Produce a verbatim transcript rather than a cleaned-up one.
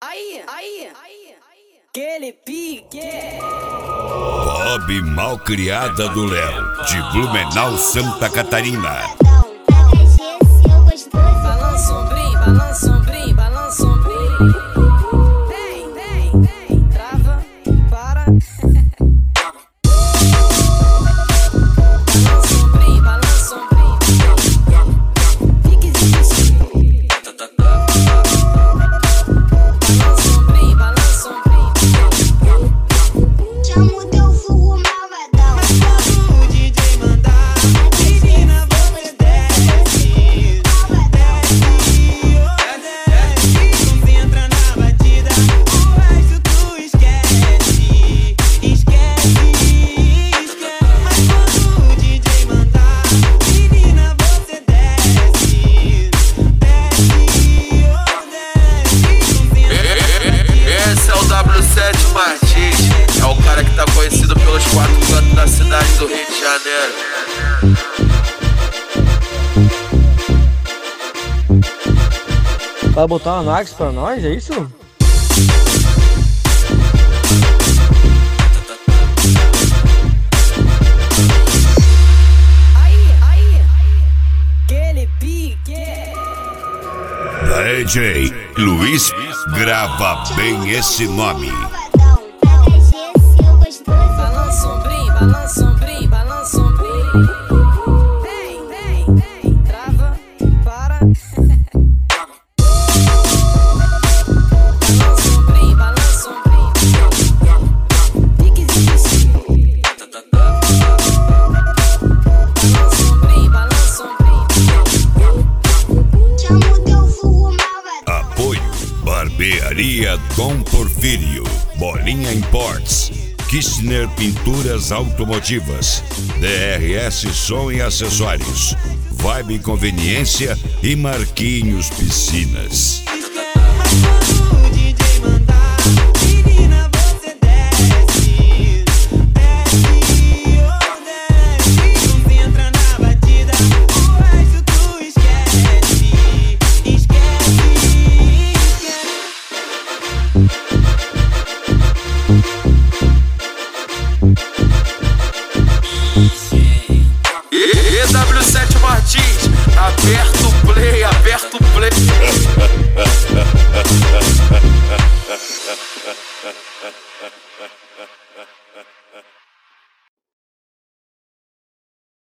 Aí, aí, aquele pique. Bob Malcriada do Léo, de Blumenau, Santa Catarina. Balança um brim, balança um brim, balança um brim. Vem, vem, vem, trava, para. Balança um brim, balança um brim. Fique existe. Balança um brim, balança um brim. Chama o teu fogo malvadão. Mas quando o D J mandar, menina, você desce, desce, desce, concentra na batida, o resto tu esquece, esquece, esquece. Mas quando o D J mandar, menina, você desce, desce, desce, Esse é o W sete Martins, é o cara que tá conhecido pelos quatro cantos da cidade do Rio de Janeiro. Vai botar uma Nax pra nós, é isso? Aí, aí, aquele pique. D J Luiz grava bem esse nome. Balança um brim, balança um brim, balança um brim. Vem, vem, vem, trava, para. Balança um brim, balança um brim. Fique existe. Balança um brim, balança um brim. Chama o teu fogo malvadão. Apoio Barbearia Dom Porfírio, Bolinha Imports, Kistner Pinturas Automotivas, D R S Som e Acessórios, Vibe Conveniência e Marquinhos Piscinas.